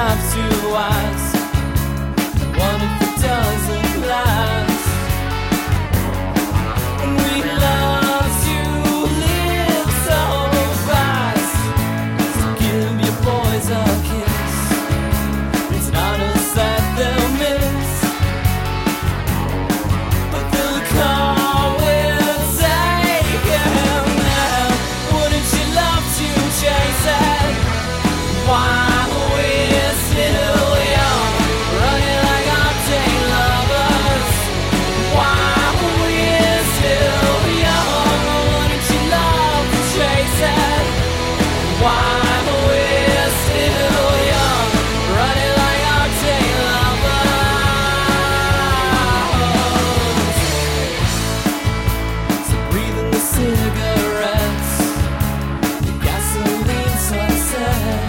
have to ask, what if it doesn't last? And we love to live so fast, so give your boys a kiss. It's not us that they'll miss, but they'll come with taking them. Wouldn't you love to chase it while we're still young, running like octane lovers? While we're still young, wouldn't you love to chase it while we're still young, running like octane lovers? So breathe in the cigarettes, the gasoline sunset,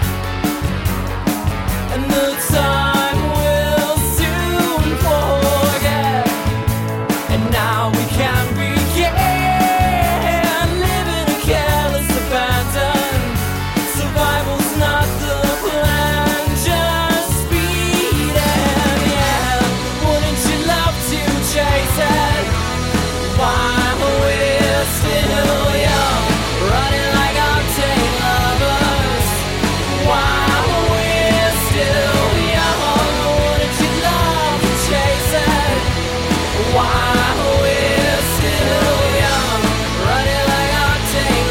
and the time will soon forget. And now we can begin living a careless abandon. Survival's not the plan, just speeding. Yeah, wouldn't you love to chase it while we're still young, running like octane lovers? While we're still young, wouldn't you love to chase it while we're still young, running like octane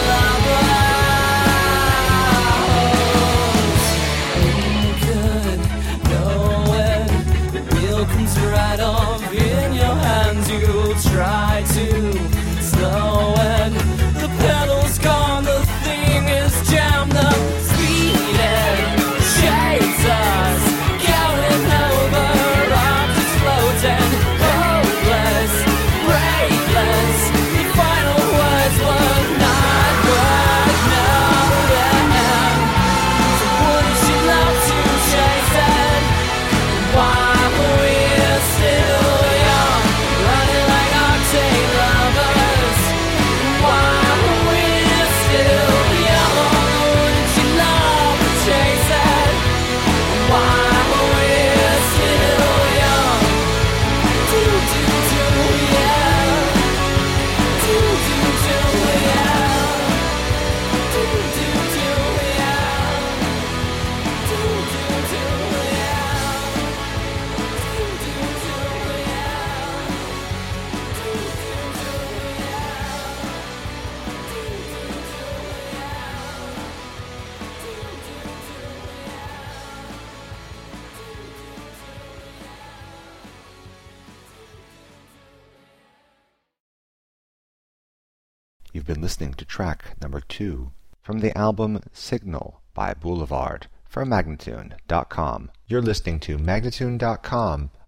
lovers? Good, knowing the wheel comes right off in your hands. You try to slow it, the pedal's gone, the thing is jammed up. Speeding, chase us, going over, arms exploding, hopeless, brainless. Your final words were not worth knowing. So wouldn't you love to chase it while we're still young, running like octane lovers? While we're still young, wouldn't you love to chase it while we're still young? Do, yeah. Do, yeah. Do, yeah. Do, You've been listening to track number 2 from the album Signal by Boulevard for Magnatune.com. You're listening to Magnatune.com